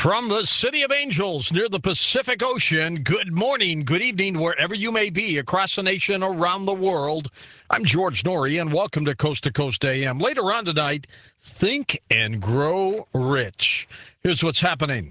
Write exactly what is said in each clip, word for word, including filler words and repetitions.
From the City of Angels near the Pacific Ocean, good morning, good evening, wherever you may be across the nation, around the world. I'm George Noory, and welcome to Coast to Coast A M. Later on tonight, Think and Grow Rich. Here's what's happening.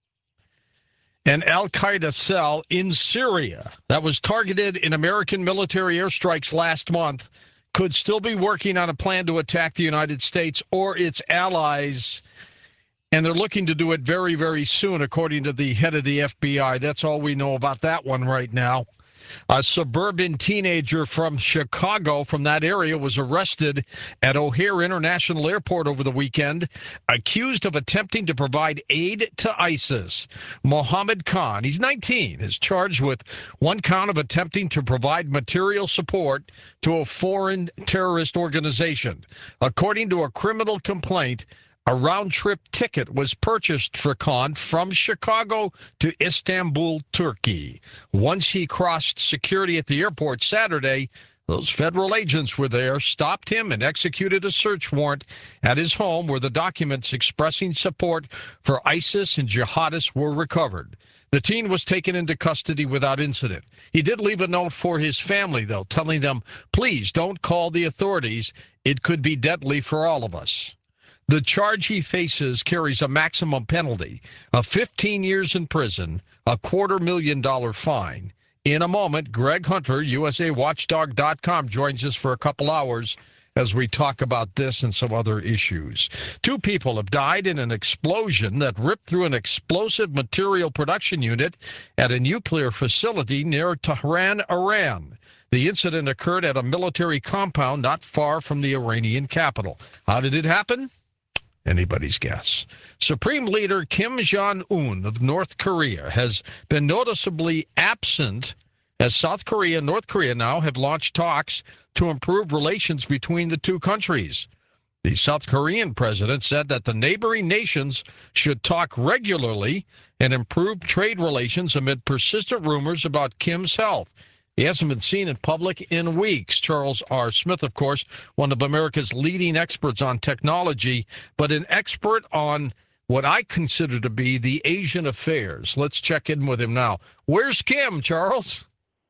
An al-Qaeda cell in Syria that was targeted in American military airstrikes last month could still be working on a plan to attack the United States or its allies. And they're looking to do it very, very soon, according to the head of the F B I. That's all we know about that one right now. A suburban teenager from Chicago, from that area, was arrested at O'Hare International Airport over the weekend, accused of attempting to provide aid to ISIS. Mohammed Khan, he's nineteen, is charged with one count of attempting to provide material support to a foreign terrorist organization. According to a criminal complaint, a round-trip ticket was purchased for Khan from Chicago to Istanbul, Turkey. Once he crossed security at the airport Saturday, those federal agents were there, stopped him, and executed a search warrant at his home where the documents expressing support for ISIS and jihadists were recovered. The teen was taken into custody without incident. He did leave a note for his family, though, telling them, please don't call the authorities. It could be deadly for all of us. The charge he faces carries a maximum penalty of fifteen years in prison, a quarter million dollar fine. In a moment, Greg Hunter, U S A Watchdog dot com, joins us for a couple hours as we talk about this and some other issues. Two people have died in an explosion that ripped through an explosive material production unit at a nuclear facility near Tehran, Iran. The incident occurred at a military compound not far from the Iranian capital. How did it happen? Anybody's guess. Supreme Leader Kim Jong-un of North Korea has been noticeably absent as South Korea and North Korea now have launched talks to improve relations between the two countries. The South Korean president said that the neighboring nations should talk regularly and improve trade relations amid persistent rumors about Kim's health. He hasn't been seen in public in weeks. Charles R. Smith, of course, one of America's leading experts on technology, but an expert on what I consider to be the Asian affairs. Let's check in with him now. Where's Kim, Charles?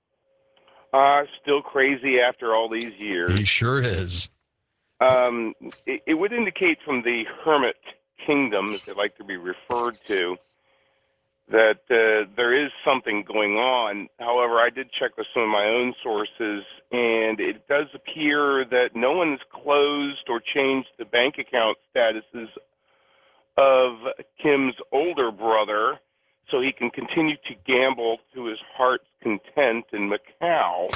Uh, still crazy after all these years. He sure is. Um, it, it would indicate from the hermit kingdom, as they like to be referred to, that uh, there is something going on. However, I did check with some of my own sources, and it does appear that no one has closed or changed the bank account statuses of Kim's older brother so he can continue to gamble to his heart's content in Macau.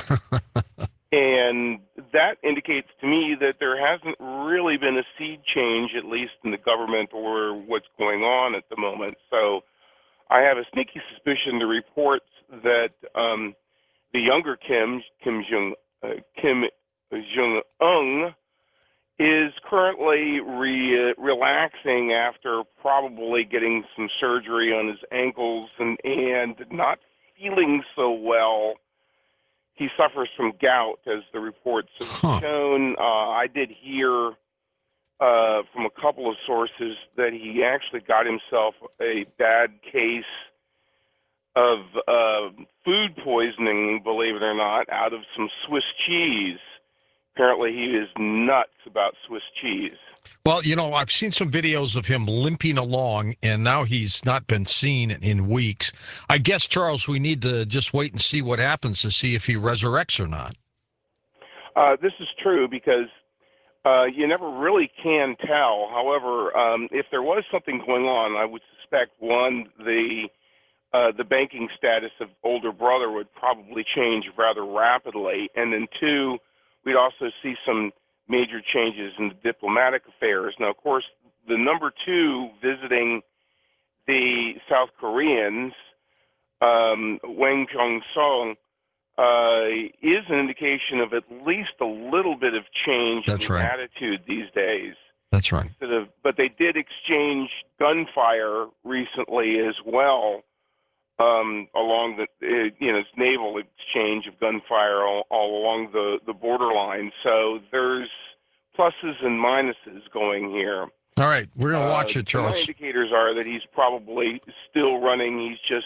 And that indicates to me that there hasn't really been a seed change, at least in the government or what's going on at the moment. So I have a sneaky suspicion the reports that um, the younger Kim, Kim Jong, uh, Kim Jong Un, is currently re- relaxing after probably getting some surgery on his ankles and, and not feeling so well. He suffers from gout, as the reports have huh. shown. Uh, I did hear Uh, from a couple of sources that he actually got himself a bad case of uh, food poisoning, believe it or not, out of some Swiss cheese. Apparently he is nuts about Swiss cheese. Well, you know, I've seen some videos of him limping along, and now he's not been seen in weeks. I guess, Charles, we need to just wait and see what happens to see if he resurrects or not. Uh, this is true because Uh, you never really can tell. However, um, if there was something going on, I would suspect, one, the uh, the banking status of older brother would probably change rather rapidly, and then two, we'd also see some major changes in the diplomatic affairs. Now, of course, the number two visiting the South Koreans, um, Wang Chong-song, Uh, is an indication of at least a little bit of change That's in right. attitude these days. That's right. Instead of, but they did exchange gunfire recently as well, um, along the uh, you know it's naval exchange of gunfire all, all along the the borderline. So there's pluses and minuses going here. All right, we're going to watch uh, it, Charles. My indicators are that he's probably still running. He's just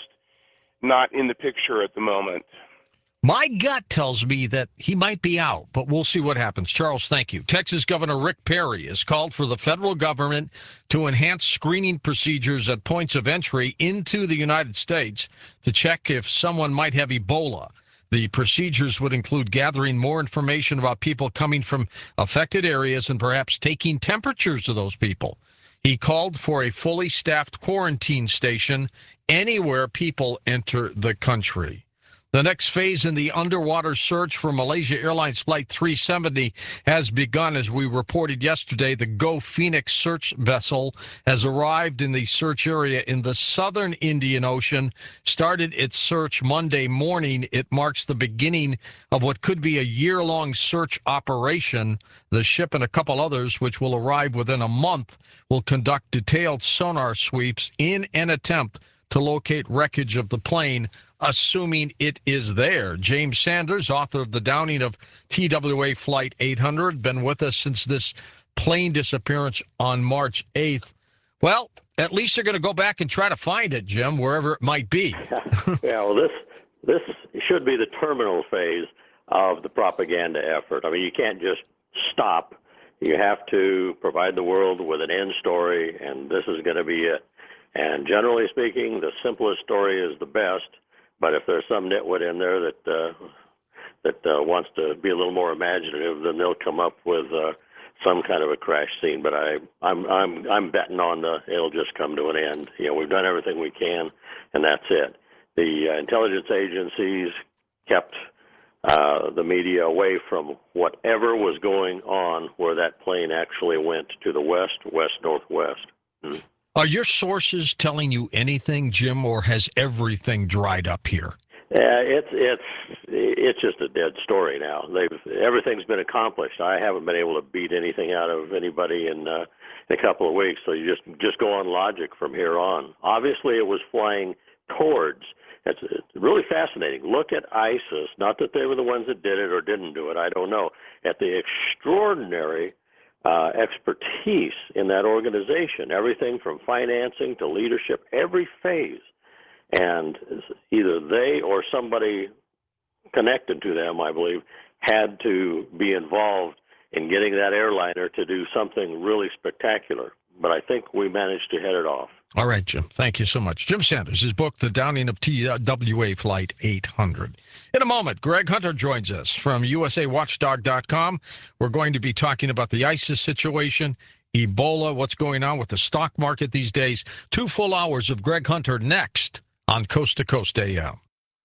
not in the picture at the moment. My gut tells me that he might be out, but we'll see what happens. Charles, thank you. Texas Governor Rick Perry has called for the federal government to enhance screening procedures at points of entry into the United States to check if someone might have Ebola. The procedures would include gathering more information about people coming from affected areas and perhaps taking temperatures of those people. He called for a fully staffed quarantine station anywhere people enter the country. The next phase in the underwater search for Malaysia Airlines Flight three seventy has begun. As we reported yesterday, the Go Phoenix search vessel has arrived in the search area in the southern Indian Ocean, started its search Monday morning. It marks the beginning of what could be a year-long search operation. The ship and a couple others, which will arrive within a month, will conduct detailed sonar sweeps in an attempt to locate wreckage of the plane, assuming it is there. James Sanders, author of The Downing of T W A Flight eight hundred, been with us since this plane disappearance on March eighth. Well, at least they're going to go back and try to find it, Jim, wherever it might be. Yeah, well, this this should be the terminal phase of the propaganda effort. I mean, you can't just stop. You have to provide the world with an end story, and this is going to be it. And generally speaking, the simplest story is the best. But if there's some nitwit in there that uh, that uh, wants to be a little more imaginative, then they'll come up with uh, some kind of a crash scene. But I, I'm I'm I'm betting on the it'll just come to an end. You know, we've done everything we can, and that's it. The uh, intelligence agencies kept uh, the media away from whatever was going on where that plane actually went to the west, west, northwest. Mm-hmm. Are your sources telling you anything, Jim, or has everything dried up here? Yeah, it's it's it's just a dead story now. They've everything's been accomplished. I haven't been able to beat anything out of anybody in, uh, in a couple of weeks. So you just just go on logic from here on. Obviously, it was flying towards. It's, it's really fascinating. Look at ISIS. Not that they were the ones that did it or didn't do it. I don't know. At the extraordinary Uh, expertise in that organization, everything from financing to leadership, every phase. And either they or somebody connected to them, I believe, had to be involved in getting that airliner to do something really spectacular. But I think we managed to head it off. All right, Jim. Thank you so much. Jim Sanders, his book, The Downing of T W A Flight eight hundred. In a moment, Greg Hunter joins us from U S A Watchdog dot com. We're going to be talking about the ISIS situation, Ebola, what's going on with the stock market these days. Two full hours of Greg Hunter next on Coast to Coast A M.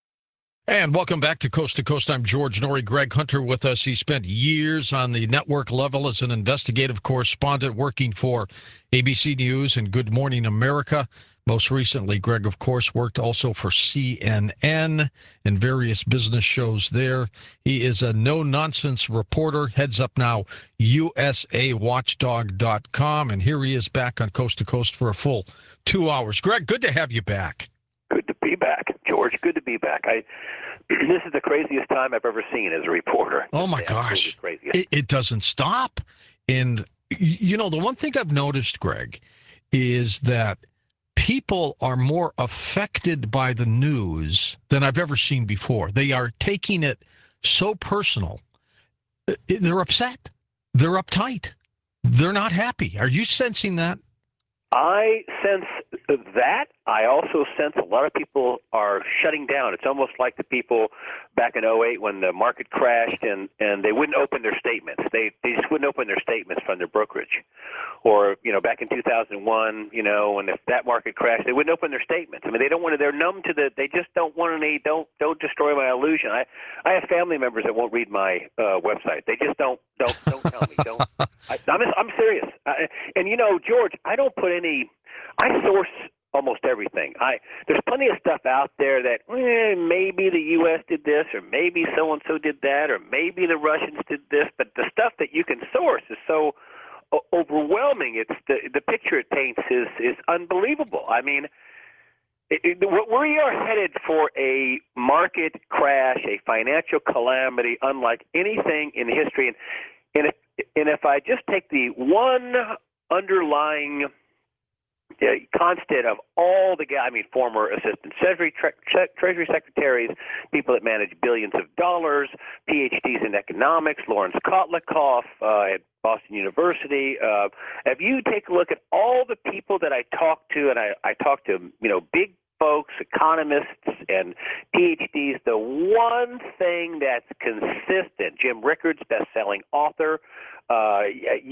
And welcome back to Coast to Coast. I'm George Noory. Greg Hunter with us. He spent years on the network level as an investigative correspondent working for A B C News and Good Morning America. Most recently, Greg, of course, worked also for C N N and various business shows there. He is a no-nonsense reporter, heads up now U S A Watchdog dot com, and here he is back on Coast to Coast for a full two hours. Greg, good to have you back. Good to be back, George. Good to be back. I this is the craziest time I've ever seen as a reporter. Oh my gosh, it, it doesn't stop. And you know, the one thing I've noticed, Greg, is that people are more affected by the news than I've ever seen before. They are taking it so personal. They're upset. They're uptight. They're not happy. Are you sensing that? I sense that. I also sense a lot of people are shutting down. It's almost like the people back in oh eight when the market crashed and, and they wouldn't open their statements. They they just wouldn't open their statements from their brokerage. Or, you know, back in two thousand one, you know, when if that market crashed, they wouldn't open their statements. I mean, they don't want to, they're numb to the, they just don't want any, don't, don't destroy my illusion. I, I have family members that won't read my uh, website. They just don't, don't, don't tell me. Don't. I, I'm, I'm serious. I, and, you know, George, I don't put any, I source almost everything. I there's plenty of stuff out there that eh, maybe the U S did this, or maybe so and so did that, or maybe the Russians did this. But the stuff that you can source is so o- overwhelming. It's the the picture it paints is is unbelievable. I mean, it, it, we are headed for a market crash, a financial calamity, unlike anything in history. And and if, and if I just take the one underlying uh, constant of all the guys, I mean, former assistant treasury, tre- tre- treasury secretaries, people that manage billions of dollars, P H Ds in economics, Lawrence Kotlikoff uh, at Boston University. Uh, if you take a look at all the people that I talk to, and I, I talk to, you know, big folks, economists, and P H Ds, the one thing that's consistent, Jim Rickards, best-selling author, uh,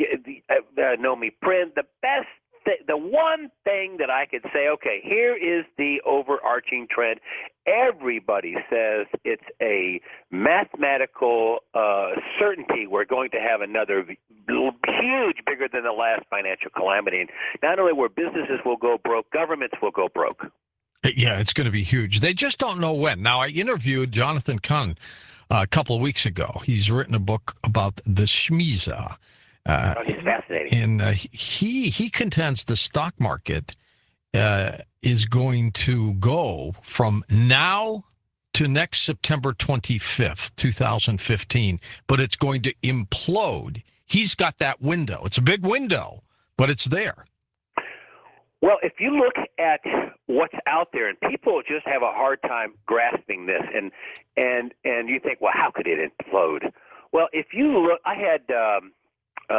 uh, Nomi Print, the best th- the one thing that I could say, okay, here is the overarching trend. Everybody says it's a mathematical uh, certainty we're going to have another huge, bigger than the last financial calamity. And not only where businesses will go broke, governments will go broke. Yeah, it's going to be huge. They just don't know when. Now, I interviewed Jonathan Kahn uh, a couple of weeks ago. He's written a book about the Shmiza. Uh, oh, he's fascinating. And uh, he he contends the stock market uh, is going to go from now to next September twenty-fifth, twenty fifteen, but it's going to implode. He's got that window. It's a big window, but it's there. Well, if you look at what's out there, and people just have a hard time grasping this, and and and you think, well, how could it implode? Well, if you look, I had um, uh,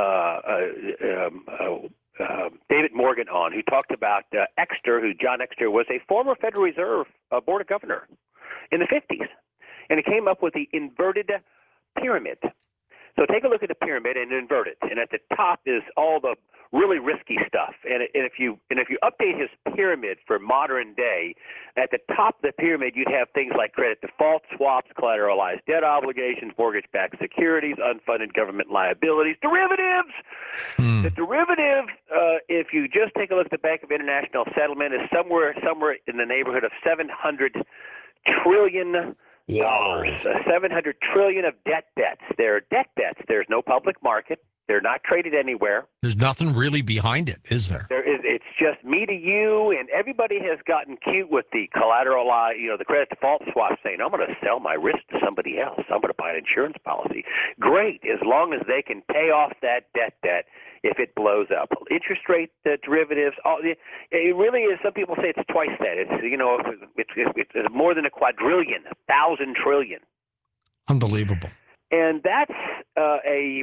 uh, um, uh, uh, David Morgan on, who talked about uh, Exter, who John Exter was a former Federal Reserve uh, Board of Governor in the fifties, and he came up with the inverted pyramid. So take a look at the pyramid and invert it, and at the top is all the really risky stuff. And, and if you and if you update his pyramid for modern day, at the top of the pyramid you'd have things like credit default swaps, collateralized debt obligations, mortgage-backed securities, unfunded government liabilities, derivatives. Hmm. The derivative, uh, if you just take a look at the Bank of International Settlement, is somewhere somewhere in the neighborhood of seven hundred trillion. Wow. Uh, seven hundred trillion of debt bets. They're debt bets. There's no public market. They're not traded anywhere. There's nothing really behind it, is there? There is. It's just me to you, and everybody has gotten cute with the collateral, you know, the credit default swap, saying, I'm going to sell my risk to somebody else. I'm going to buy an insurance policy. Great, as long as they can pay off that debt debt if it blows up. Interest rate uh, derivatives, all, it really is. Some people say it's twice that. It's, you know, it's, it's, it's more than a quadrillion, a thousand trillion. Unbelievable. And that's uh, a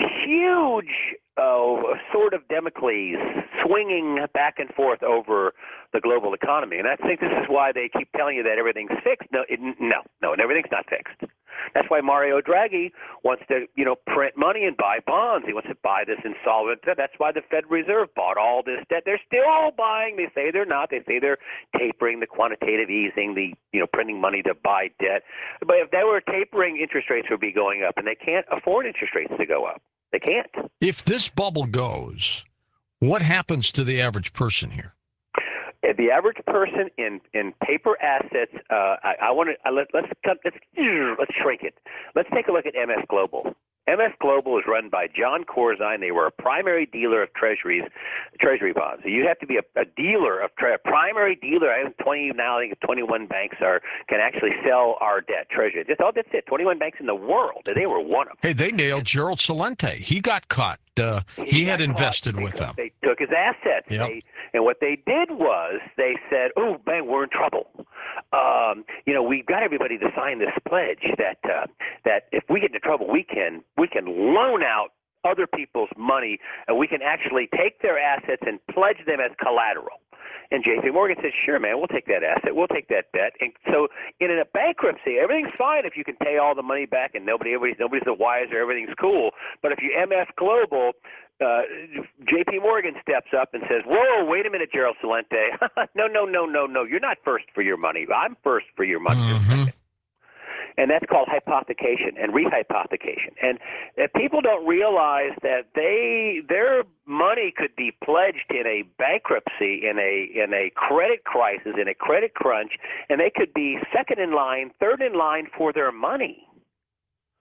huge uh, sword of Damocles swinging back and forth over the global economy. And I think this is why they keep telling you that everything's fixed. No, it, no, no, everything's not fixed. That's why Mario Draghi wants to, you know, print money and buy bonds. He wants to buy this insolvent debt. That's why the Fed Reserve bought all this debt. They're still buying. They say they're not. They say they're tapering the quantitative easing, the, you know, printing money to buy debt. But if they were tapering, interest rates would be going up, and they can't afford interest rates to go up. They can't. If this bubble goes, what happens to the average person here? The average person in, in paper assets, uh, I, I want to let, let's cut, let's let's shrink it. Let's take a look at M S Global. M S Global is run by John Corzine. They were a primary dealer of treasuries, treasury bonds. So you have to be a, a dealer of tre- a primary dealer. I think twenty now. I think twenty-one banks are can actually sell our debt, treasury. That's all. That's it. twenty-one banks in the world. They were one of them. Hey, they nailed Gerald Celente. He got caught. Uh, he, he had invested with them. They took his assets. Yep. They, and what they did was they said, "Oh, man, we're in trouble. Um, you know, we've got everybody to sign this pledge that uh, that if we get into trouble, we can we can loan out other people's money, and we can actually take their assets and pledge them as collateral." And J P Morgan said, "Sure, man, we'll take that asset. We'll take that debt." And so, in a bankruptcy, everything's fine if you can pay all the money back, and nobody, everybody's, nobody's the wiser. Everything's cool. But if you M F Global, uh, J P Morgan steps up and says, "Whoa, wait a minute, Gerald Celente. no, no, no, no, no. You're not first for your money. I'm first for your money." Mm-hmm. And that's called hypothecation and rehypothecation. And uh, people don't realize that they their money could be pledged in a bankruptcy, in a in a credit crisis, in a credit crunch, and they could be second in line, third in line for their money.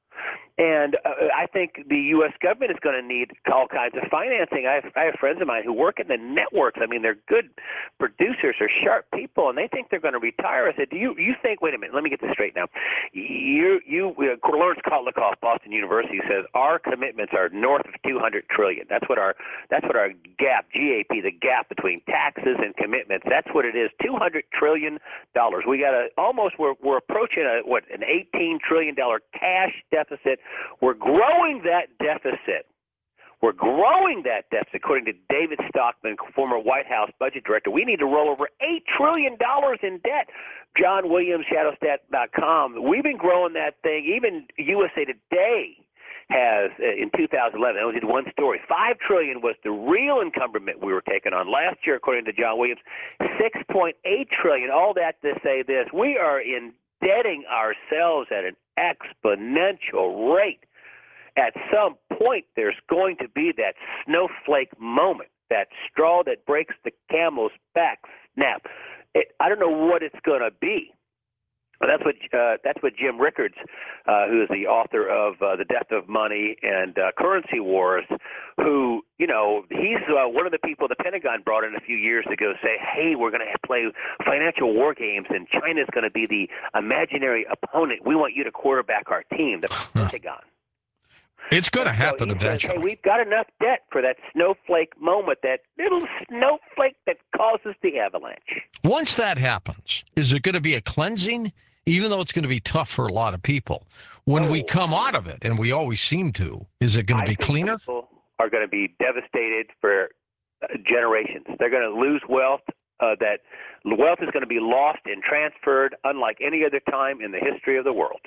And uh, I think the U S government is going to need all kinds of financing. I have, I have friends of mine who work in the networks. I mean, they're good producers, they're sharp people, and they think they're going to retire. I said, do you you think? Wait a minute, let me get this straight now. You you uh, Lawrence Kotlikoff, Boston University, says our commitments are north of two hundred trillion. That's what our that's what our gap, G A P, the gap between taxes and commitments. That's what it is. two hundred trillion dollars. We got a almost we're we're approaching a what an eighteen trillion dollar cash deficit. We're growing that deficit. We're growing that deficit, according to David Stockman, former White House budget director. We need to roll over eight trillion dollars in debt. John Williams, Shadowstat dot com. We've been growing that thing. Even U S A Today has, uh, in two thousand eleven, I only did one story, five trillion dollars was the real encumbrament we were taking on. Last year, according to John Williams, six point eight trillion dollars. All that to say this, we are indebting ourselves at an exponential rate. At some point, there's going to be that snowflake moment, that straw that breaks the camel's back snap. It, I don't know what it's going to be. But that's what uh, that's what Jim Rickards, uh, who is the author of uh, The Death of Money and uh, Currency Wars, who, you know, he's uh, one of the people the Pentagon brought in a few years ago say, hey, we're going to play financial war games and China's going to be the imaginary opponent. We want you to quarterback our team, the Pentagon. It's going to happen so eventually. Says, hey, we've got enough debt for that snowflake moment, that little snowflake that causes the avalanche. Once that happens, is it going to be a cleansing, even though it's going to be tough for a lot of people? When oh, we come out of it, and we always seem to, is it going to be I think cleaner? People are going to be devastated for uh, generations. They're going to lose wealth. Uh, that wealth is going to be lost and transferred unlike any other time in the history of the world.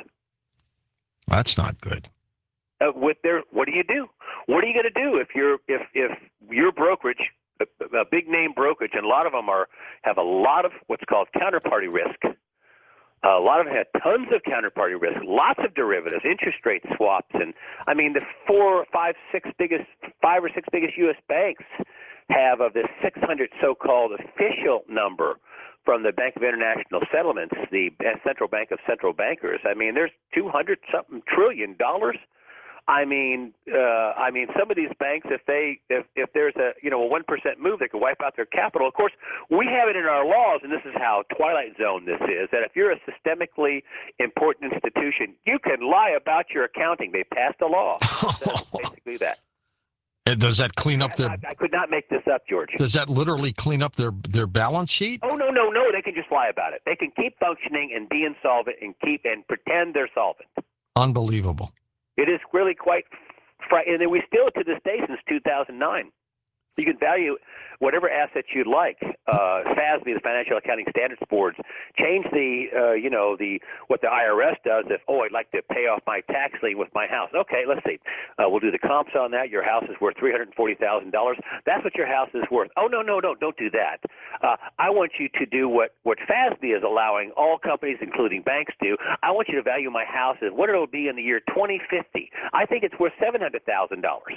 That's not good. Uh, with their, what do you do? What are you going to do if you're if if your brokerage, a, a big name brokerage, and a lot of them are have a lot of what's called counterparty risk. Uh, a lot of them have tons of counterparty risk, lots of derivatives, interest rate swaps, and I mean the four, five, six biggest, five or six biggest U S banks have of this six hundred so-called official number from the Bank of International Settlements, the Central Bank of Central Bankers. I mean, there's two hundred something trillion dollars. I mean, uh, I mean, some of these banks, if they, if, if there's a, you know, a one percent move, they could wipe out their capital. Of course, we have it in our laws, and this is how Twilight Zone this is, that if you're a systemically important institution, you can lie about your accounting. They passed a law. That's basically that. And does that clean up their? I, I could not make this up, George. Does that literally clean up their their balance sheet? Oh no, no, no! They can just lie about it. They can keep functioning and be insolvent and keep and pretend they're solvent. Unbelievable. It is really quite frightening, and we still, to this day, since two thousand nine. You can value whatever assets you'd like. Uh, F A S B, the Financial Accounting Standards Boards, change the, uh, you know, the what the I R S does. If oh, I'd like to pay off my tax lien with my house. Okay, let's see. Uh, we'll do the comps on that. Your house is worth three hundred forty thousand dollars. That's what your house is worth. Oh no, no, no, don't do that. Uh, I want you to do what what F A S B is allowing all companies, including banks, do. I want you to value my house as what it'll be in the year twenty fifty. I think it's worth seven hundred thousand dollars.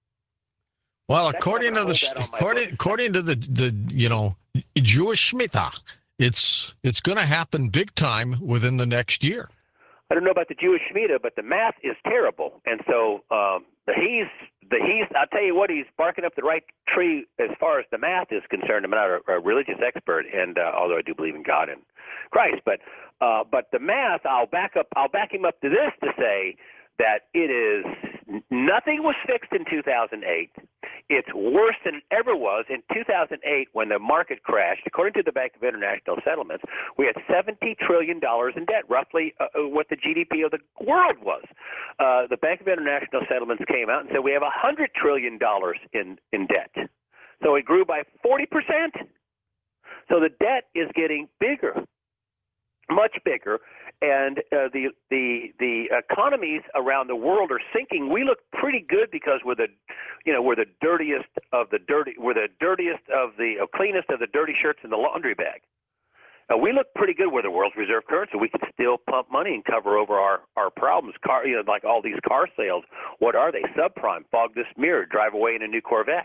Well, according to the according, according to the, the you know Jewish Shemitah, it's it's going to happen big time within the next year. I don't know about the Jewish Shemitah, but the math is terrible, and so um, the he's the he's. I'll tell you what, he's barking up the right tree as far as the math is concerned. I'm not a, a religious expert, and uh, although I do believe in God and Christ, but uh, but the math, I'll back up. I'll back him up to this to say that it is nothing was fixed in two thousand eight. It's worse than it ever was. In two thousand eight, when the market crashed, according to the Bank of International Settlements, we had seventy trillion dollars in debt, roughly uh, what the G D P of the world was. Uh, the Bank of International Settlements came out and said we have one hundred trillion dollars in, in debt. So it grew by forty percent. So the debt is getting bigger, much bigger. And uh, the the the economies around the world are sinking. We look pretty good because we're the, you know, we're the dirtiest of the dirty. We're the dirtiest of the uh, cleanest of the dirty shirts in the laundry bag. Uh, we look pretty good. We're the world's reserve currency. We can still pump money and cover over our, our problems. Car, you know, like all these car sales. What are they? Subprime, fog this mirror, drive away in a new Corvette.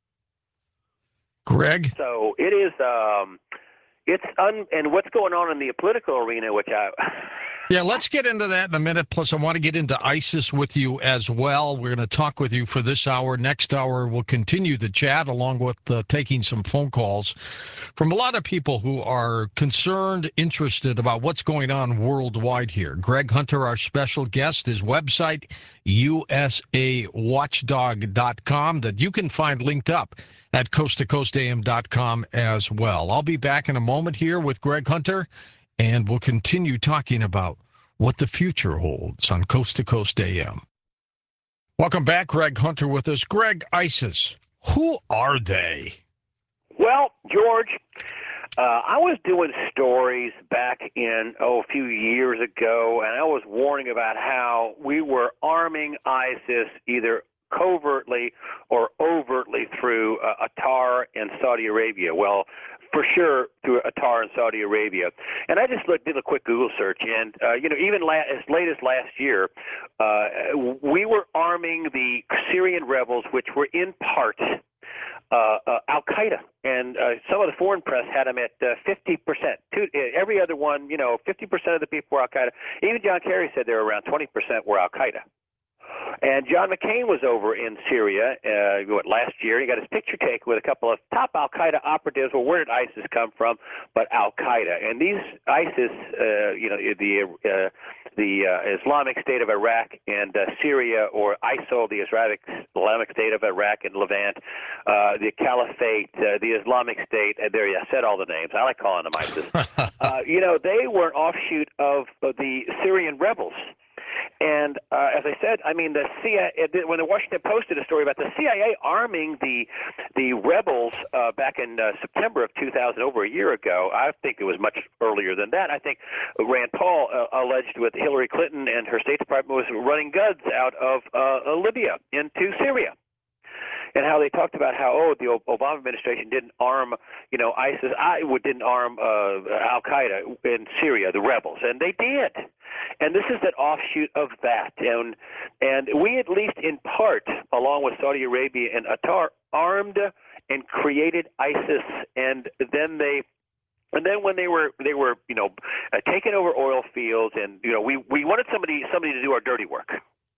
Greg. So it is. Um, It's un, and what's going on in the political arena, which I, Yeah, let's get into that in a minute. Plus, I want to get into ISIS with you as well. We're going to talk with you for this hour. Next hour, we'll continue the chat along with uh, taking some phone calls from a lot of people who are concerned, interested about what's going on worldwide here. Greg Hunter, our special guest, his website, U S A watchdog dot com, that you can find linked up at coast to coast A M dot com as well. I'll be back in a moment here with Greg Hunter, and we'll continue talking about what the future holds on Coast to Coast A M. Welcome back, Greg Hunter with us. Greg, ISIS, who are they? Well, George, uh, I was doing stories back in, oh, a few years ago, and I was warning about how we were arming ISIS either covertly or overtly through uh, Qatar and Saudi Arabia. Well, for sure through Qatar and Saudi Arabia. And I just looked, did a quick Google search, and, uh, you know, even la- as late as last year, uh, we were arming the Syrian rebels, which were in part uh, uh, Al-Qaeda. And uh, some of the foreign press had them at uh, fifty percent. Two, every other one, you know, fifty percent of the people were Al-Qaeda. Even John Kerry said there were around twenty percent were Al-Qaeda. And John McCain was over in Syria uh, what, last year. He got his picture taken with a couple of top Al-Qaeda operatives. Well, where did ISIS come from? But Al-Qaeda. And these ISIS, uh, you know, the uh, the uh, Islamic State of Iraq and uh, Syria, or ISIL, the Islamic Islamic State of Iraq and Levant, uh, the Caliphate, uh, the Islamic State. Uh, there, you I said all the names. I like calling them ISIS. uh, you know, they were an offshoot of, of the Syrian rebels. And uh, as I said, I mean, the C I A, when the Washington Post did a story about the C I A arming the the rebels uh, back in uh, September of two thousand, over a year ago, I think it was much earlier than that. I think Rand Paul uh, alleged with Hillary Clinton and her State Department was running goods out of uh, Libya into Syria. And how they talked about how, oh, the Obama administration didn't arm, you know, ISIS, I didn't arm uh, Al-Qaeda in Syria, the rebels, and they did. And this is an offshoot of that. And and we, at least in part, along with Saudi Arabia and Qatar, armed and created ISIS, and then they And then when they were they were you know uh, taking over oil fields, and you know we we wanted somebody somebody to do our dirty work.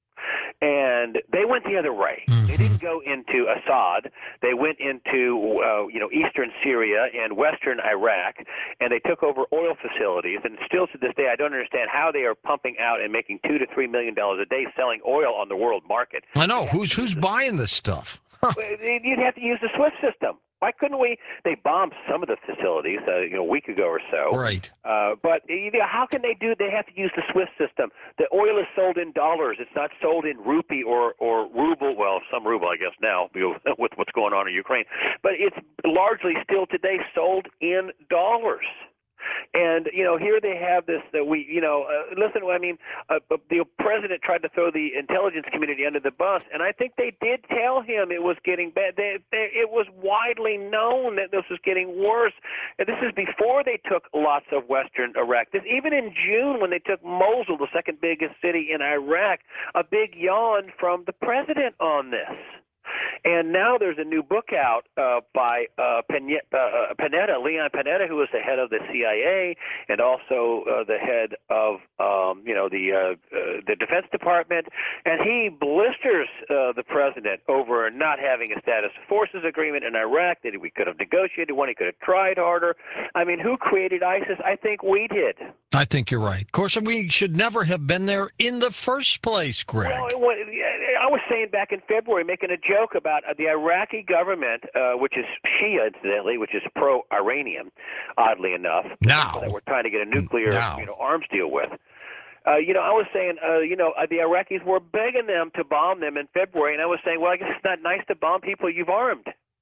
And they went the other way. Mm-hmm. They didn't go into Assad. They went into, uh, you know, eastern Syria and western Iraq, and they took over oil facilities. And still to this day, I don't understand how they are pumping out and making two to three million dollars a day selling oil on the world market. I know. Who's who's buying this stuff? You'd have to use the SWIFT system. Why couldn't we? They bombed some of the facilities, uh, you know, a week ago or so. Right. Uh, but you know, how can they do? They have to use the SWIFT system. The oil is sold in dollars. It's not sold in rupee or or ruble. Well, some ruble, I guess now, you know, with what's going on in Ukraine. But it's largely still today sold in dollars. And, you know, here they have this that we, you know, uh, listen, I mean, uh, the president tried to throw the intelligence community under the bus, and I think they did tell him it was getting bad. They, they, it was widely known that this was getting worse. And this is before they took lots of western Iraq. This, even in June, when they took Mosul, the second biggest city in Iraq, a big yawn from the president on this. And now there's a new book out uh, by uh, Panetta, uh, Panetta, Leon Panetta, who is the head of the C I A and also uh, the head of, um, you know, the uh, uh, the Defense Department. And he blisters uh, the president over not having a status of forces agreement in Iraq, that we could have negotiated one, he could have tried harder. I mean, who created ISIS? I think we did. I think you're right. Of course, we should never have been there in the first place, Greg. Well, I was saying back in February, making a joke about uh, the Iraqi government, uh, which is Shia, incidentally, which is pro-Iranian, oddly enough. Now. That we're trying to get a nuclear now. you know, arms deal with. Uh, you know, I was saying, uh, you know, uh, the Iraqis were begging them to bomb them in February, and I was saying, well, I guess it's not nice to bomb people you've armed.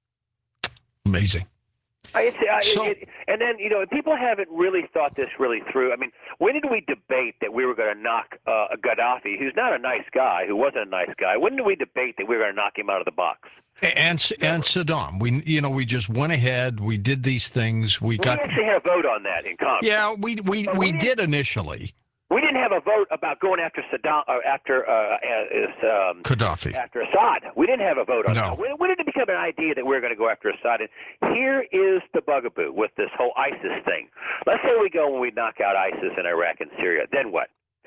Amazing. I, I, so, it, and then, you know, people haven't really thought this really through. I mean, when did we debate that we were going to knock uh, Gaddafi, who's not a nice guy, who wasn't a nice guy, when did we debate that we were going to knock him out of the box? And and Saddam, we you know we just went ahead, we did these things, we, we got. We actually had a vote on that in Congress. Yeah, we we, we, we did initially. We didn't have a vote about going after Saddam, or after uh, uh, um, Gaddafi, after Assad. We didn't have a vote on no. that. When, when did it become an idea that we were going to go after Assad? And here is the bugaboo with this whole ISIS thing. Let's say we go and we knock out ISIS in Iraq and Syria. Then what?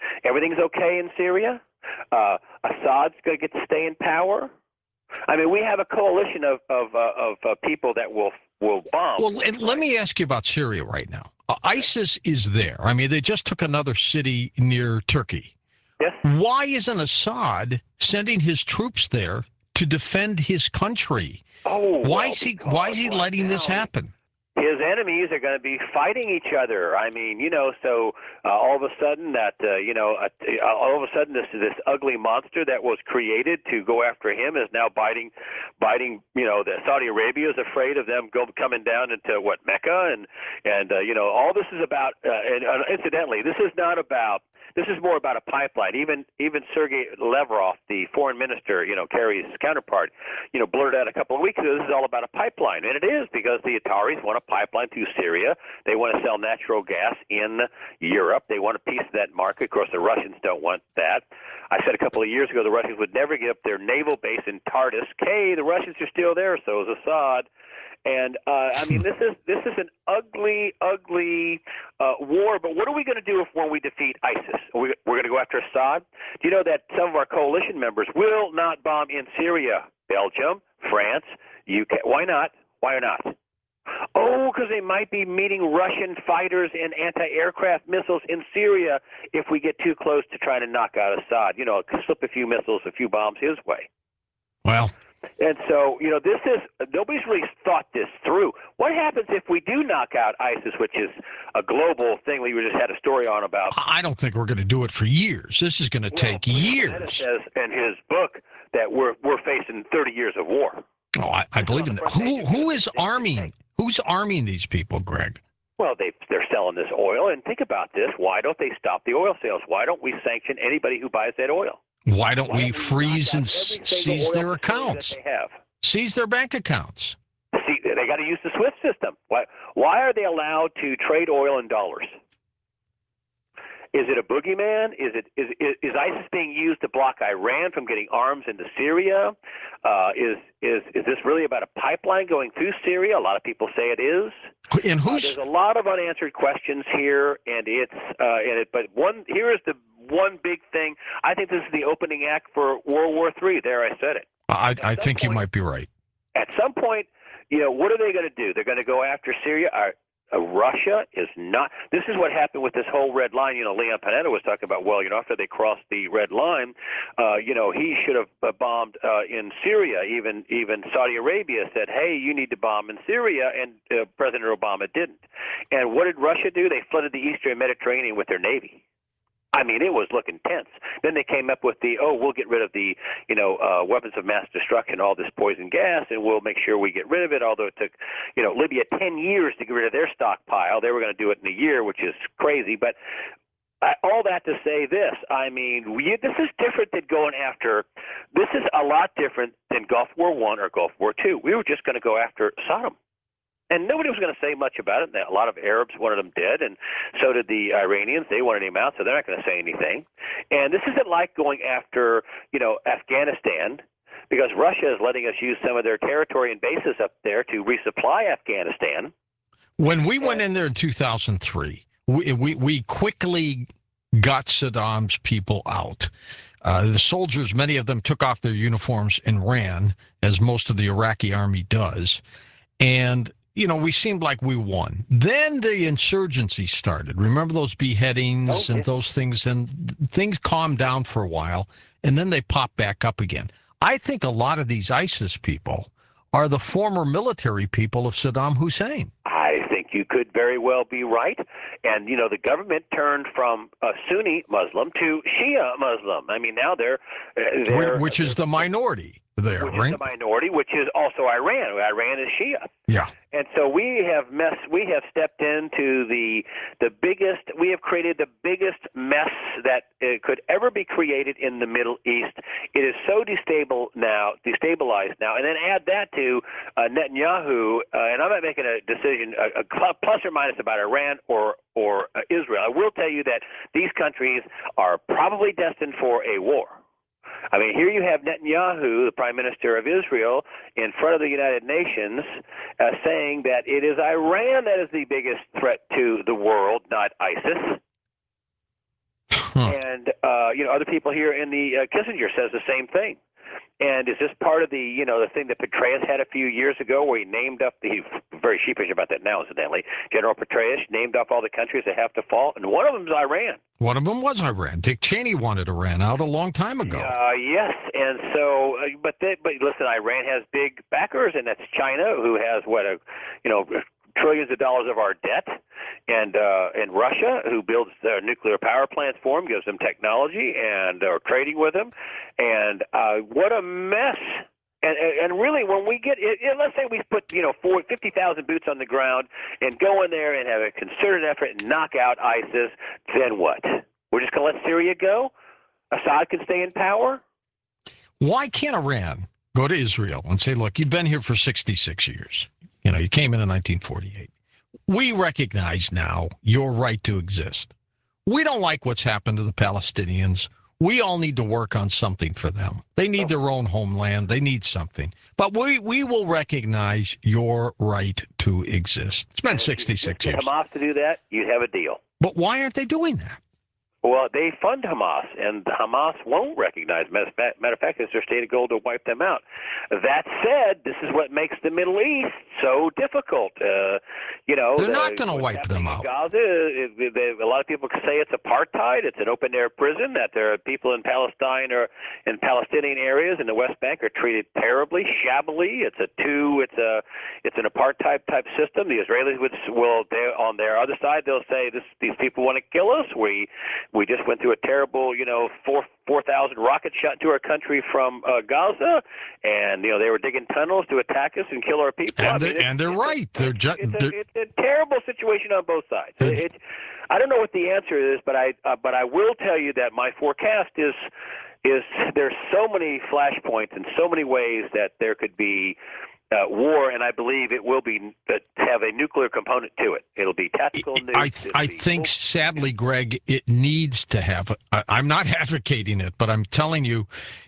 Everything's okay in Syria. Uh, Assad's going to get to stay in power. I mean, we have a coalition of of, uh, of uh, people that will will bomb. Well, and let me ask you about Syria right now. Uh, ISIS is there. I mean, they just took another city near Turkey. Yes. Why isn't Assad sending his troops there to defend his country? Oh, why well, is he because Why is he right letting now, this happen? His enemies are going to be fighting each other. I mean, you know, so uh, all of a sudden that, uh, you know, uh, all of a sudden this this ugly monster that was created to go after him is now biting, biting. You know, the Saudi Arabia is afraid of them go, coming down into what Mecca and and uh, you know, all this is about. Uh, and uh, incidentally, this is not about. This is more about a pipeline. Even even Sergei Lavrov, the foreign minister, you know, Kerry's counterpart, you know, blurted out a couple of weeks ago, this is all about a pipeline. And it is, because the Ataris want a pipeline through Syria. They want to sell natural gas in Europe. They want a piece of that market. Of course, the Russians don't want that. I said a couple of years ago the Russians would never give up their naval base in Tartus. Hey, the Russians are still there, so is Assad. And uh, I mean, this is this is an ugly, ugly uh, war. But what are we going to do if when we defeat ISIS? Are we, we're going to go after Assad? Do you know that some of our coalition members will not bomb in Syria? Belgium, France, U K. Why not? Why not? Oh, because they might be meeting Russian fighters and anti-aircraft missiles in Syria if we get too close to trying to knock out Assad. You know, slip a few missiles, a few bombs his way. Well. And so, you know, this is – nobody's really thought this through. What happens if we do knock out ISIS, which is a global thing we just had a story on about? I don't think we're going to do it for years. This is going to take well, years. It says in his book that we're we're facing thirty years of war. Oh, I, I believe in that. Who, who is arming? Who's arming these people, Greg? Well, they, they're selling this oil. And think about this. Why don't they stop the oil sales? Why don't we sanction anybody who buys that oil? Why don't Why we don't freeze and seize their accounts? They have. Seize their bank accounts. See, they got to use the SWIFT system. Why, why are they allowed to trade oil in dollars? Is it a boogeyman? Is it is is, is ISIS being used to block Iran from getting arms into Syria? Uh, is is is this really about a pipeline going through Syria? A lot of people say it is. And who's... Uh, there's a lot of unanswered questions here, and it's uh, and it. But one here is the one big thing. I think this is the opening act for World War Three. There, I said it. I, I think point, you might be right. At some point, you know, what are they going to do? They're going to go after Syria. Uh, uh, Russia is not. This is what happened with this whole red line. You know, Leon Panetta was talking about, well, you know, after they crossed the red line, uh, you know, he should have uh, bombed uh, in Syria. Even even Saudi Arabia said, hey, you need to bomb in Syria, and uh, President Obama didn't. And what did Russia do? They flooded the Eastern Mediterranean with their navy. I mean, it was looking tense. Then they came up with the, oh, we'll get rid of the, you know, uh, weapons of mass destruction, all this poison gas, and we'll make sure we get rid of it, although it took, you know, Libya ten years to get rid of their stockpile. They were going to do it in a year, which is crazy. But I, all that to say this, I mean, we, this is different than going after, this is a lot different than Gulf War One or Gulf War Two. We were just going to go after Saddam. And nobody was going to say much about it. A lot of Arabs wanted him dead, and so did the Iranians. They wanted him out, so they're not going to say anything. And this isn't like going after, you know, Afghanistan, because Russia is letting us use some of their territory and bases up there to resupply Afghanistan. When we went in there in two thousand three, we we, we quickly got Saddam's people out. Uh, the soldiers, many of them took off their uniforms and ran, as most of the Iraqi army does. And you know, we seemed like we won. Then the insurgency started. Remember those beheadings okay. and those things, and things calmed down for a while, and then they popped back up again. I think a lot of these ISIS people are the former military people of Saddam Hussein. I think you could very well be right. And, you know, the government turned from a Sunni Muslim to Shia Muslim. I mean, now they're... they're Which is the minority there, which right? Is the minority, which is also Iran. Iran is Shia. Yeah. And so we have mess. We have stepped into the the biggest. We have created the biggest mess that uh, could ever be created in the Middle East. It is so destable now, destabilized now. And then add that to uh, Netanyahu. Uh, and I'm not making a decision, a, a plus or minus about Iran or or uh, Israel. I will tell you that these countries are probably destined for a war. I mean, here you have Netanyahu, the Prime Minister of Israel, in front of the United Nations uh, saying that it is Iran that is the biggest threat to the world, not ISIS. Huh. And, uh, you know, other people here in the uh, Kissinger says the same thing. And is this part of the, you know, the thing that Petraeus had a few years ago where he named up the, he's very sheepish about that now, incidentally, General Petraeus named off all the countries that have to fall, and one of them is Iran. One of them was Iran. Dick Cheney wanted Iran out a long time ago. Uh, yes, and so, uh, but they, but listen, Iran has big backers, and that's China, who has, what, a, you know, trillions of dollars of our debt, and uh, and Russia, who builds uh, nuclear power plants for them, gives them technology, and are trading with them, and uh, what a mess. And, and really, when we get, it, it, let's say we put, you know, fifty thousand boots on the ground and go in there and have a concerted effort and knock out ISIS, then what? We're just going to let Syria go? Assad can stay in power? Why can't Iran go to Israel and say, look, you've been here for sixty-six years. You know, you came in in nineteen forty-eight. We recognize now your right to exist. We don't like what's happened to the Palestinians. We all need to work on something for them. They need their own homeland. They need something. But we, we will recognize your right to exist. It's been sixty-six years. If you Hamas to do that, you'd have a deal. But why aren't they doing that? Well, they fund Hamas, and Hamas won't recognize. Matter of fact, it's their stated goal to wipe them out. That said, this is what makes the Middle East so difficult. Uh, you know, they're the, not going to wipe them out. Gaza, it, it, a lot of people say it's apartheid. It's an open-air prison. That there are people in Palestine or in Palestinian areas in the West Bank are treated terribly, shabbily. It's a two. It's a. It's an apartheid type system. The Israelis would will they, on their other side they'll say this. These people want to kill us. We. We just went through a terrible, you know, four four thousand rockets shot into our country from uh, Gaza, and you know they were digging tunnels to attack us and kill our people. And, I they're, mean, and they're right. A, they're just. It's, they're, a, it's a terrible situation on both sides. It, I don't know what the answer is, but I uh, but I will tell you that my forecast is is there's so many flashpoints and so many ways that there could be. Uh, war, and I believe it will be uh, have a nuclear component to it. It'll be tactical nukes. I, I think, full- sadly, Greg, it needs to have. I, I'm not advocating it, but I'm telling you,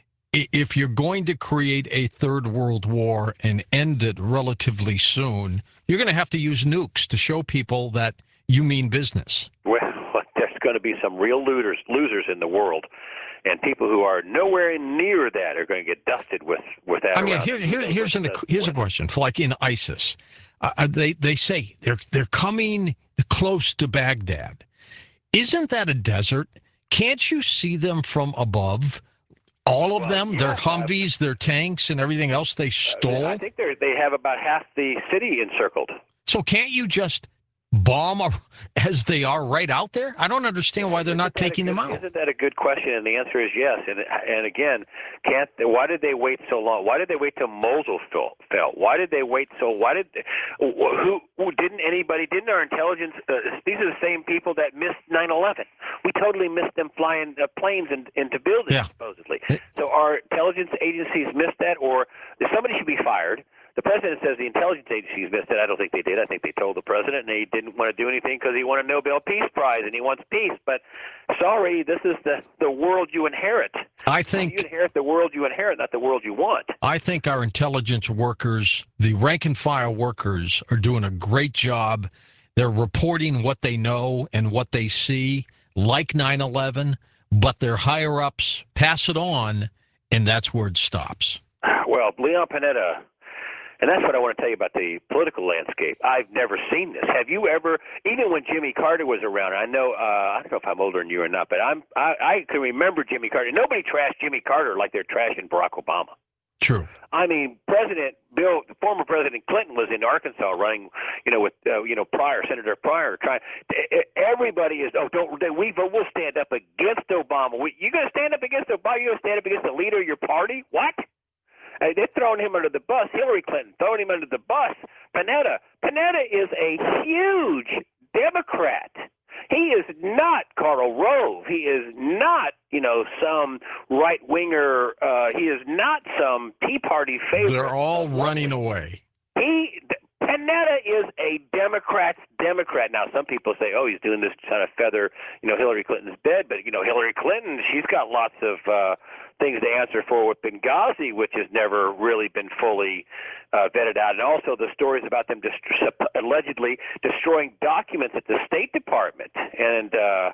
if you're going to create a third world war and end it relatively soon, you're going to have to use nukes to show people that you mean business. Well, there's going to be some real losers, losers in the world. And people who are nowhere near that are going to get dusted with, with that. I mean, here, here, here's, an, here's a question. For like in ISIS, uh, they, they say they're, they're coming close to Baghdad. Isn't that a desert? Can't you see them from above? All of well, them, yeah, their Humvees, their tanks, and everything else they stole? I think they they have about half the city encircled. So can't you just bomb as they are right out there? I don't understand why they're not taking good, them out. Isn't that a good question? And the answer is yes. And and again, can't why did they wait so long? Why did they wait till Mosul fell? fell? Why did they wait so? Why did who, who didn't anybody? Didn't our intelligence? Uh, these are the same people that missed nine eleven. We totally missed them flying uh, planes in, into buildings yeah. supposedly. So our intelligence agencies missed that, or somebody should be fired. The president says the intelligence agencies missed it. I don't think they did. I think they told the president, and he didn't want to do anything because he won a Nobel Peace Prize, and he wants peace. But sorry, this is the, the world you inherit. I think you inherit the world you inherit, not the world you want. I think our intelligence workers, the rank and file workers, are doing a great job. They're reporting what they know and what they see, like nine eleven, but their higher-ups pass it on, and that's where it stops. Well, Leon Panetta... And that's what I want to tell you about the political landscape. I've never seen this. Have you ever, even when Jimmy Carter was around, I know, uh, I don't know if I'm older than you or not, but I'm, I, I can remember Jimmy Carter. Nobody trashed Jimmy Carter like they're trashing Barack Obama. True. I mean, President Bill, former President Clinton was in Arkansas running, you know, with, uh, you know, Pryor, Senator Pryor, trying, everybody is, oh, don't, we vote, we'll stand up against Obama. We, you going to stand up against Obama? You going to stand up against the leader of your party? What? Uh, they're throwing him under the bus. Hillary Clinton throwing him under the bus. Panetta. Panetta is a huge Democrat. He is not Karl Rove. He is not, you know, some right-winger. Uh, he is not some Tea Party favorite. They're all running away. He Panetta is a Democrat's Democrat. Now, some people say, oh, he's doing this to try to feather, you know, Hillary Clinton's bed. But, you know, Hillary Clinton, she's got lots of uh, things to answer for with Benghazi, which has never really been fully uh, vetted out. And also the stories about them dist- allegedly destroying documents at the State Department. And uh,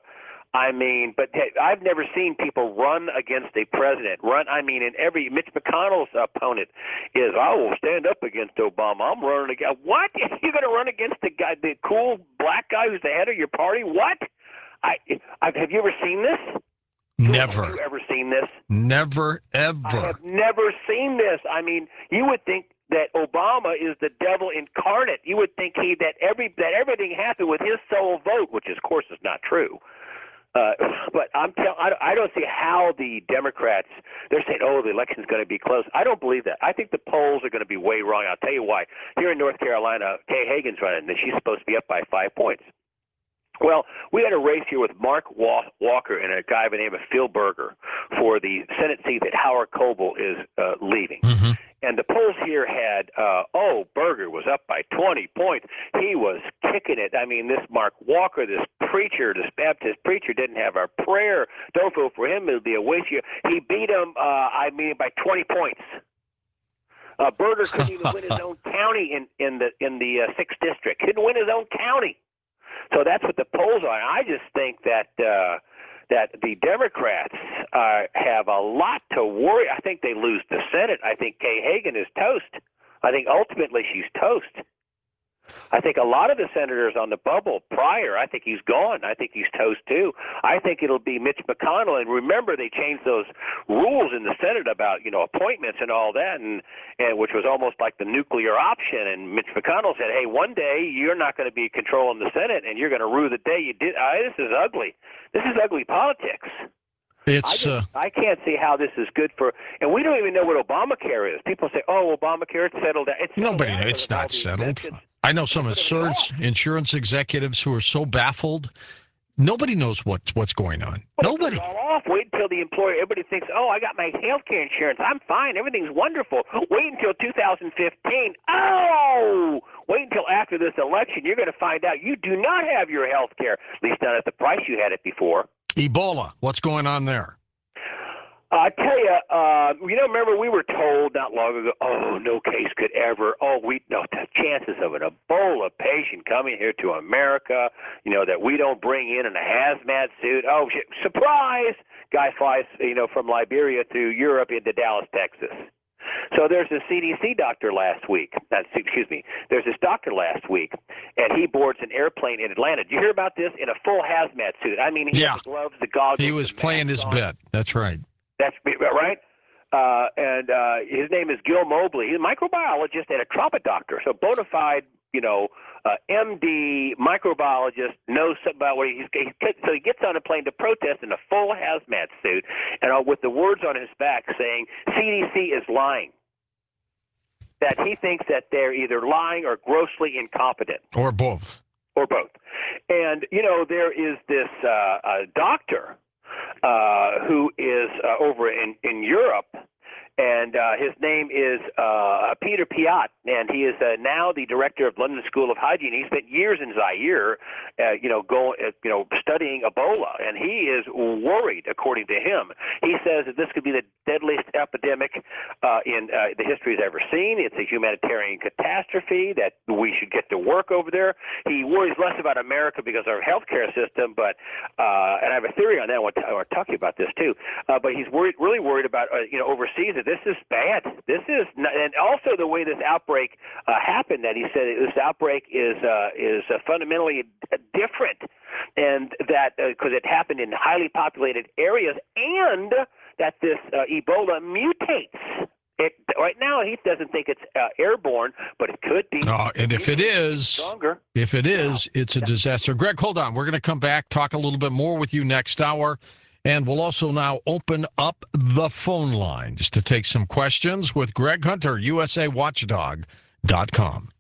I mean, but hey, I've never seen people run against a president. Run, I mean, in every Mitch McConnell's opponent is, I will stand up against Obama. I'm running against. What? You're going to run against the guy, the cool black guy who's the head of your party? What? I, I have you ever seen this? Never. Have you ever seen this? Never, ever. I have never seen this. I mean, you would think that Obama is the devil incarnate. You would think he that every that everything happened with his sole vote, which of course is not true. Uh, but I'm tell I, I don't see how the Democrats, they're saying, oh, the election's going to be close. I don't believe that. I think the polls are going to be way wrong. I'll tell you why. Here in North Carolina, Kay Hagan's running, and she's supposed to be up by five points. Well, we had a race here with Mark Walker and a guy by the name of Phil Berger for the Senate seat that Howard Coble is uh, leaving. Mm-hmm. And the polls here had, uh, oh, Berger was up by twenty points. He was kicking it. I mean, this Mark Walker, this preacher, this Baptist preacher didn't have our prayer. Don't vote for him. It'll be a waste. He beat him, uh, I mean, by twenty points. Uh, Berger couldn't even win his own county in, in the in the uh, sixth district. Couldn't win his own county. So that's what the polls are. I just think that uh, that the Democrats uh, have a lot to worry. I think they lose the Senate. I think Kay Hagan is toast. I think ultimately she's toast. I think a lot of the senators on the bubble prior, I think he's gone. I think he's toast too. I think it'll be Mitch McConnell. And remember, they changed those rules in the Senate about, you know, appointments and all that, and, and which was almost like the nuclear option. And Mitch McConnell said, hey, one day you're not going to be controlling the Senate, and you're going to rue the day you did. Uh, this is ugly. This is ugly politics. It's, I, just, uh, I can't see how this is good for, and we don't even know what Obamacare is. People say, "Oh, Obamacare, it's settled down." It's nobody. settled down It's with all not the settled. exemptions. I know some insurance insurance executives who are so baffled. Nobody knows what what's going on. Well, Nobody. It's all off. Wait until the employer. Everybody thinks, "Oh, I got my health care insurance. I'm fine. Everything's wonderful." Wait until two thousand fifteen. Oh, wait until after this election. You're going to find out you do not have your health care, at least not at the price you had it before. Ebola. What's going on there? I tell you, uh, you know, remember we were told not long ago, oh, no case could ever, oh, we know the chances of an Ebola patient coming here to America, you know, that we don't bring in in a hazmat suit. Oh, shit, surprise! Guy flies, you know, from Liberia to Europe into Dallas, Texas. So there's a C D C doctor last week, uh, excuse me, there's this doctor last week, and he boards an airplane in Atlanta. Did you hear about this? In a full hazmat suit. I mean, he Yeah. had the gloves, the goggles. He was the playing his mask on. bet. That's right. That's right. Uh, and uh, his name is Gil Mobley. He's a microbiologist and a trauma doctor. So bona fide, you know, uh, M D microbiologist, knows something about what he's. He, so he gets on a plane to protest in a full hazmat suit, and uh, with the words on his back saying C D C is lying. That he thinks that they're either lying or grossly incompetent. Or both. Or both. And, you know, there is this uh, uh, doctor uh, who is uh, over in, in Europe, and uh, his name is uh, Peter Piot, and he is uh, now the director of London School of Hygiene. He spent years in Zaire, uh, you know, going, uh, you know, studying Ebola, and he is worried, according to him. He says that this could be the deadliest epidemic uh, in uh, the history has ever seen. It's a humanitarian catastrophe that we should get to work over there. He worries less about America because of our healthcare system, but uh, and I have a theory on that. I want to, I want to talk to you about this too. Uh, but he's worried, really worried about, uh, you know, overseas. That this is bad. This is, not, and also the way this outbreak uh, happened. That he said this outbreak is uh, is uh, fundamentally different, and that because uh, it happened in highly populated areas, and that this uh, Ebola mutates. It, right now, he doesn't think it's uh, airborne, but it could be. Uh, and if it is, stronger. if it is, it's a disaster. Greg, hold on. We're going to come back, talk a little bit more with you next hour. And we'll also now open up the phone lines to take some questions with Greg Hunter, U S A Watchdog dot com.